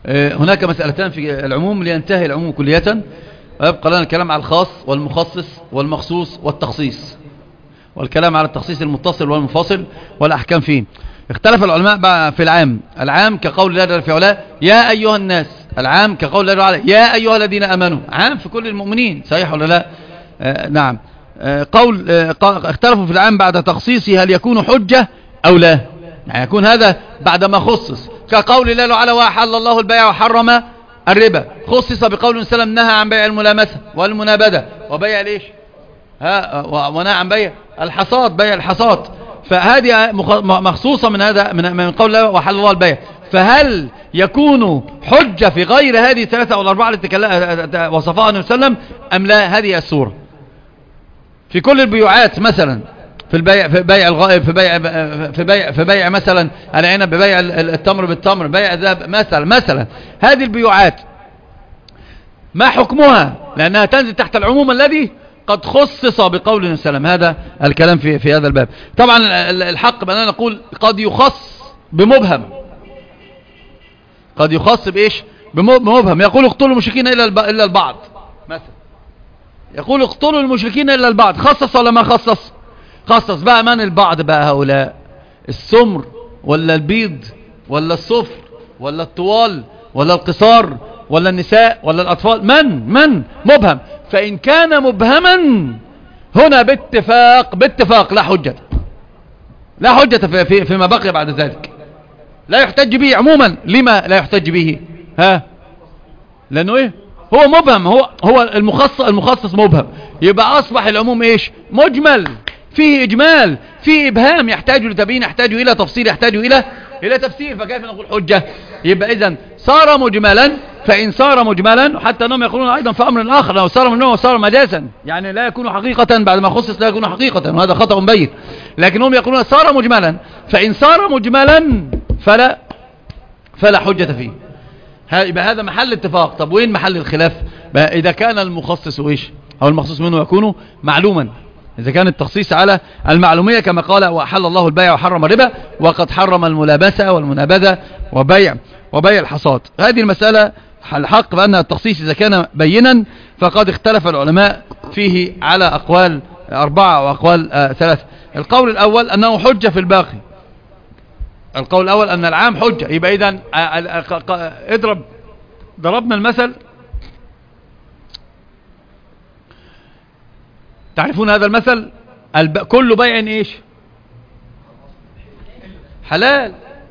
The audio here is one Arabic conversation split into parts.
هناك مسألتان في العموم لينتهي العموم كلية، ويبقى لنا الكلام على الخاص والمخصص والمخصوص والتخصيص، والكلام على التخصيص المتصل والمنفصل والأحكام فيه. اختلف العلماء في العام كقول الله جل في علاه يا أيها الناس، العام كقول الله جل يا أيها الذين آمنوا، عام في كل المؤمنين، صحيح ولا لا؟ نعم. اختلفوا في العام بعد تخصيصه هل يكون حجة أو لا، يعني يكون هذا بعد ما خصص، كقول الله تعالى وأحل الله البيع وحرم الربا، خصص بقول سلم نهى عن بيع الملامسة والمنابدة وبيع ليش ونهى عن بيع الحصاد، بيع الحصاد، فهذه مخصوصة من هذا من قول الله وحل الله البيع. فهل يكون حجة في غير هذه الثلاثة أو الأربعة التي وصفها النبي صلى الله عليه وسلم أم لا؟ هذه الصورة في كل البيوعات، مثلا في البيع، في بيع الغائب، في بيع مثلا العنب، ببيع التمر بالتمر، بيع الذهب مثلا هذه البيوعات ما حكمها؟ لأنها تنزل تحت العموم الذي قد خصص بقول النبي صلى الله عليه وسلم. هذا الكلام في هذا الباب. طبعا الحق بأننا نقول قد يخص بمبهم، قد يخص بإيش؟ بمبهم. يقول اقتلوا المشركين إلا البعض مثلا، يقول اقتلوا المشركين إلا البعض، خصص ولا ما خصص؟ خصص. بقى من البعض بقى؟ هؤلاء السمر ولا البيض ولا الصفر ولا الطوال ولا القصار ولا النساء ولا الأطفال؟ من مبهم. فإن كان مبهما هنا باتفاق لا حجة فيما بقي بعد ذلك، لا يحتج به عموما. لما لا يحتج به؟ لأنه ايه؟ هو مبهم، هو المخصص مبهم، يبقى أصبح العموم ايش؟ مجمل، فيه إجمال، فيه إبهام، يحتاج لتبيين، يحتاج إلى تفصيل، يحتاج إلى تفسير. فكيف نقول حجة؟ يبقى إذن صار مجملا. فإن صار مجملا، حتى أنهم يقولون أيضا في أمر آخر لو صار منه وصار مجازا، يعني لا يكون حقيقة بعد ما خصص، لا يكون حقيقة، وهذا خطأ بين. لكنهم يقولون صار مجملا، فإن صار مجملا فلا حجة فيه. يبقى هذا محل اتفاق. طب وين محل الخلاف؟ إذا كان المخصص إيش أو المخصوص منه يكون معلوما، إذا كان التخصيص على المعلومية كما قال وأحل الله البيع وحرم الربا وقد حرم الملابسة والمنابذة وبيع الحصاد. هذه المسألة الحق بأن التخصيص إذا كان بينا فقد اختلف العلماء فيه على أقوال 4 وأقوال 3. القول الأول أنه حجة في الباقي، القول الأول أن العام حجة. يبقى إذن ضربنا المثل، تعرفون هذا المثل، كل بيع ايش؟ حلال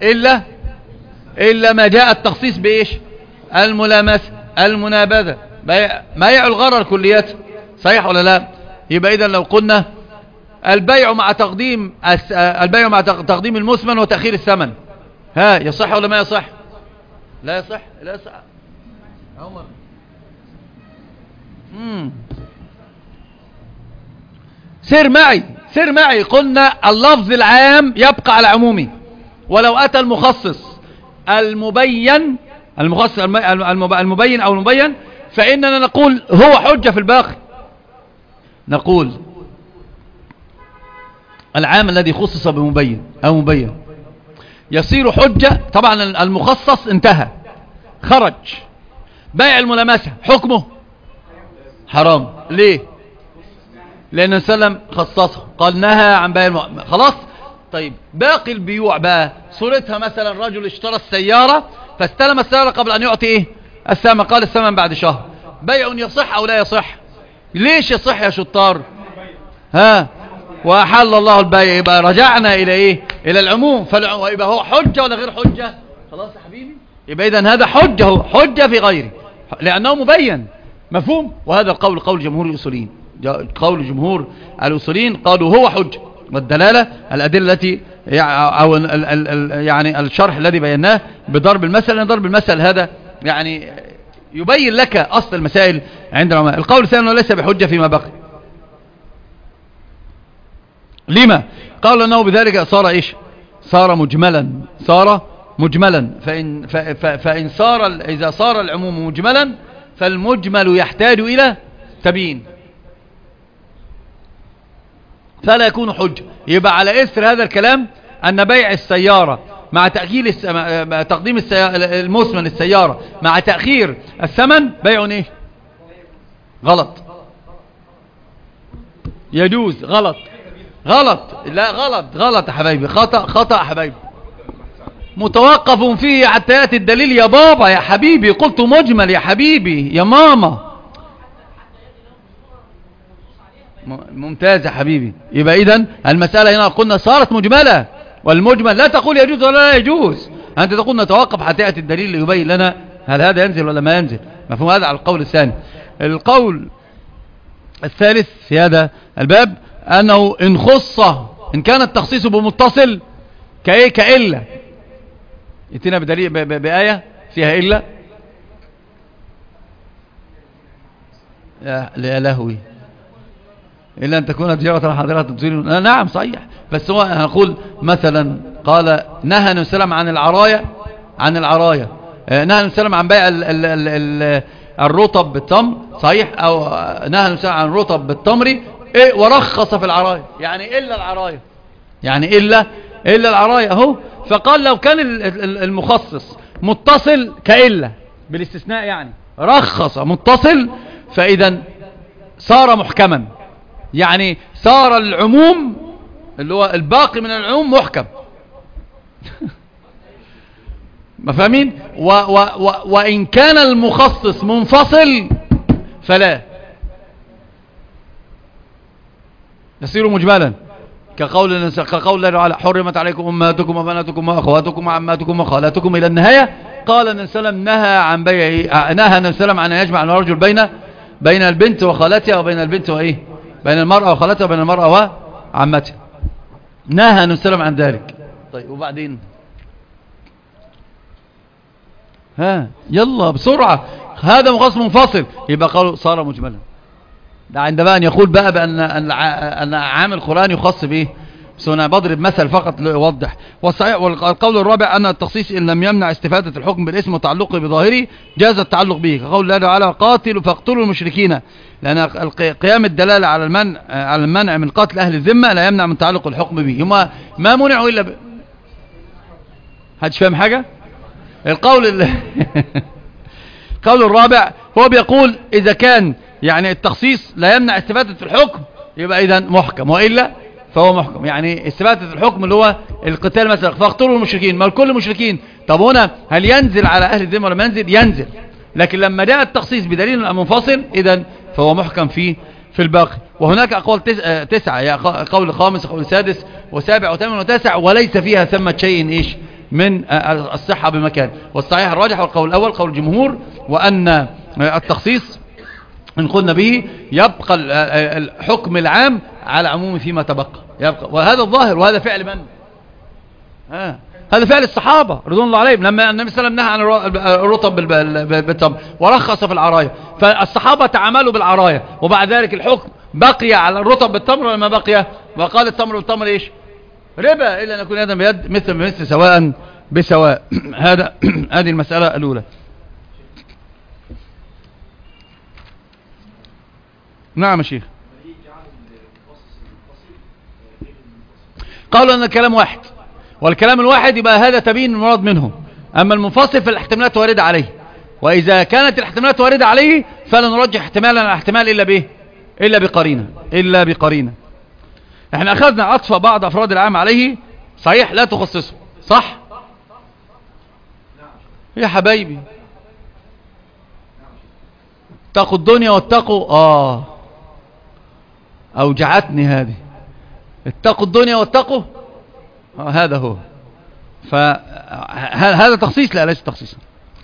إلا ما جاء التخصيص بإيش؟ الملامسة، المنابذة، بيع الغرر كليات، صحيح ولا لا؟ يبقى إذن لو قلنا البيع مع تقديم المثمن وتأخير الثمن، يصح ولا ما يصح؟ لا يصح. عمر سر معي. قلنا اللفظ العام يبقى على عمومي، ولو أتى المخصص المبين أو المبين فإننا نقول هو حجة في الباقي. نقول العام الذي خصص بمبين أو مبين يصير حجة. طبعا المخصص انتهى، خرج. بيع الملامسة حكمه حرام. ليه؟ لأن سلم خصصه، قال نهى عن بيع خلاص. طيب باقي البيوع بقى صورتها مثلا رجل اشترى السيارة فاستلم السيارة قبل أن يعطي إيه؟ الثمن، قال الثمن بعد شهر. بيع يصح أو لا يصح؟ ليش يصح يا شطار؟ وأحل الله البيع. يبقى رجعنا إلى إيه؟ إلى العموم. يبقى هو حجة ولا غير حجة؟ خلاص يا حبيبي. يبقى إذن هذا حجة في غيره لأنه مبين، مفهوم. وهذا القول قول جمهور الأصوليين، قول جمهور الأصوليين قالوا هو حجة. والدلالة الأدلة التي أو يعني الشرح الذي بيناه بضرب المثل، ضرب المثل هذا يعني يبين لك أصل المسائل عند العلماء. القول الثاني ليس بحجة فيما بقي. لما؟ قال أنه بذلك صار إيش؟ صار مجملا. فإن إذا صار العموم مجملا فالمجمل يحتاج إلى تبيين فلا يكون حجة. يبقى على إثر هذا الكلام أن بيع السيارة مع تأجيل تقديم المثمن السيارة مع تأخير الثمن بيع ايه؟ غلط. يجوز. غلط. غلط. لا غلط يا حبايبي. خطأ يا حبايبي. متوقف فيه حتى يأتي الدليل يا بابا يا حبيبي. قلت مجمل يا حبيبي يا ماما. ممتاز يا حبيبي. يبقى إذن المسألة هنا قلنا صارت مجملة، والمجمل لا تقول يجوز ولا لا يجوز، أنت تقول نتوقف حتى يأتي الدليل ليبين لنا هل هذا ينزل ولا ما ينزل. مفهوم هذا على القول الثاني. القول الثالث في هذا الباب أنه إن خص، إن كان التخصيص بمتصل كإيه؟ كإلا. يأتينا بدليل بآية فيها إلا. يا لهوي إلا أن تكون تجارة حاضرة تبصرون. نعم صحيح، بس هو هنقول مثلا قال نهى النبي صلى الله عليه وسلم عن العراية نهى النبي صلى الله عليه وسلم عن بيع الرطب بالتمر، صحيح، أو نهى النبي صلى الله عليه وسلم عن الرطب بالتمر ورخص في العراية، يعني إلا العراية، يعني إلا العراية أهو. فقال لو كان المخصص متصل كإلا بالاستثناء، يعني رخص متصل، فإذا صار محكما، يعني صار العموم اللي هو الباقي من العموم محكم. مفهمين؟ وإن كان المخصص منفصل فلا يصير مجملا، كقول الله تعالى حرمت عليكم أمهاتكم وبناتكم وأخواتكم وعماتكم وخالاتكم إلى النهاية. قال النبي صلى الله عليه وسلم نهى عن بيع، نهى النبي صلى الله عليه وسلم عن أن يجمع الرجل بين البنت وخالتها وبين البنت وإيه، بين المرأة وخالتها وبين المرأة وعمتها. نهى النبي صلى الله عليه وسلم عن ذلك. طيب وبعدين يلا بسرعة، هذا مخصص منفصل، يبقى قالوا صار مجملا. ده عندما أن يقول بقى بأن عامل قرآن يخص بإيه. بس أنا بضرب مثل فقط لأوضح. والصحيح والقول الرابع أن التخصيص إن لم يمنع استفادة الحكم بالاسم وتعلقه بظاهره جاز التعلق به، كقول الله تعالى قاتلوا فاقتلوا المشركين، لأن قيام الدلالة على المنع من قتل أهل الذمة لا يمنع من تعلق الحكم به. هم ما منعوا إلا هتش فاهم حاجة. القول الرابع هو بيقول إذا كان يعني التخصيص لا يمنع استفادة الحكم يبقى إذا محكم، وإلا فهو محكم. يعني استفادة الحكم اللي هو القتال مثلا، فاقتلوا المشركين، ما الكل مشركين. طب هنا هل ينزل على أهل الذمة ولا ما ينزل؟ لكن لما جاء التخصيص بدليل منفصل إذا فهو محكم في الباقي. وهناك أقوال 9، يا قول خامس وقول سادس وسابع وثامن وتاسع، وليس فيها ثمة شيء إيش من الصحة بمكان. والصحيح الراجح والقول الأول قول الجمهور، وأن التخصيص إن قلنا به يبقى الحكم العام على عموم فيما تبقى، يبقى. وهذا الظاهر، وهذا فعل من؟ هذا فعل الصحابة رضوان الله عليهم، لما النبي صلى الله عليه وسلم نهى عن الرطب بالتمر ورخص في العراية، فالصحابة تعاملوا بالعراية، وبعد ذلك الحكم بقي على الرطب بالتمر ولا ما بقي؟ وقال التمر بالتمر ايش؟ ربا، إلا أن يكون يدا بيد مثل بمثل سواء بسواء. هذه المسألة الأولى. نعم يا شيخ. قالوا أن الكلام واحد، والكلام الواحد يبقى هذا تبين المراد منه. أما المنفصل فالاحتمالات واردة عليه، وإذا كانت الاحتمالات واردة عليه فلا نرجح احتمالا على احتمال إلا بقرينة. احنا أخذنا عطف بعض أفراد العام عليه، صحيح لا تخصصه، صح يا حبايبي؟ اتقوا الدنيا واتقوا أوجعتني هذه. اتقوا الدنيا واتقوا هذا هو. فهذا تخصيص؟ لا، ليس تخصيصا.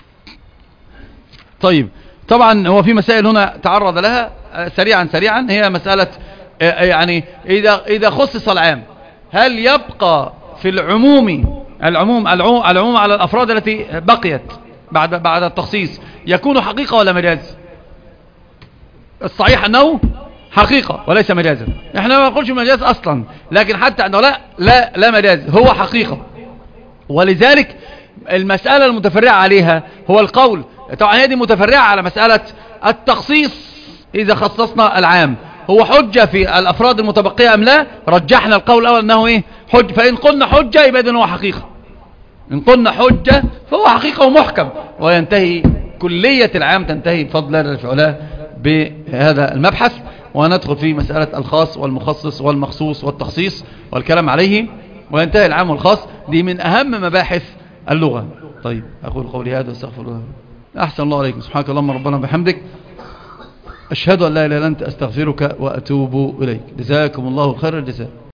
طيب طبعا هو في مسائل هنا تعرض لها سريعا، هي مسألة يعني إذا خصص العام هل يبقى في العموم على الأفراد التي بقيت بعد التخصيص يكون حقيقة ولا مجاز؟ الصحيح أنه حقيقة وليس مجازا. احنا ما نقولش مجاز أصلا، لكن حتى أنه لا مجاز، هو حقيقة. ولذلك المسألة المتفرعة عليها هو القول، طبعا هذه متفرعة على مسألة التخصيص إذا خصصنا العام هو حجة في الأفراد المتبقية أم لا. رجحنا القول الأول أنه إيه؟ حجة. فإن قلنا حجة يبقى إذن هو حقيقة، إن قلنا حجة فهو حقيقة ومحكم، وينتهي كلية العام تنتهي بفضل الله جل وعلا بهذا المبحث، وندخل في مسألة الخاص والمخصص والمخصوص والتخصيص والكلام عليه، وينتهي العام والخاص. دي من أهم مباحث اللغة. طيب أقول قولي هذا واستغفر الله. أحسن الله عليكم. سبحانك اللهم ربنا وبحمدك، أشهد أن لا إله إلا أنت، أستغفرك وأتوب إليك. جزاكم الله خير الجزاء.